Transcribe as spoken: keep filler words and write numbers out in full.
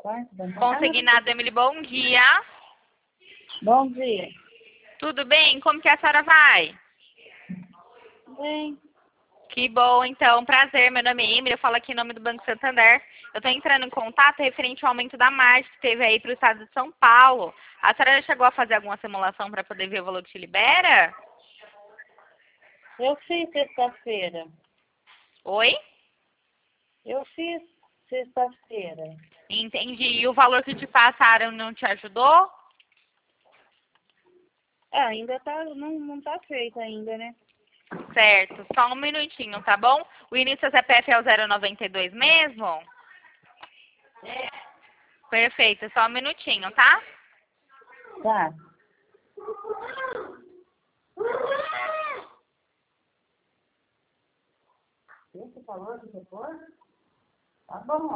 Consignado, Emily, bom dia. Bom dia. Tudo bem? Como que a senhora vai? Bem. Que bom, então. Prazer, meu nome é Emily, eu falo aqui em nome do Banco Santander. Eu estou entrando em contato referente ao aumento da margem que teve aí para o estado de São Paulo. A senhora já chegou a fazer alguma simulação para poder ver o valor que te libera? Eu fiz sexta-feira. Oi? Eu fiz sexta-feira. Entendi. E o valor que te passaram não te ajudou? Ah, ainda tá, não, não tá feito ainda, né? Certo. Só um minutinho, tá bom? O início do C P F é o zero noventa e dois mesmo? É. Perfeito. Só um minutinho, tá? Tá. Esse falou que você for? Tá bom.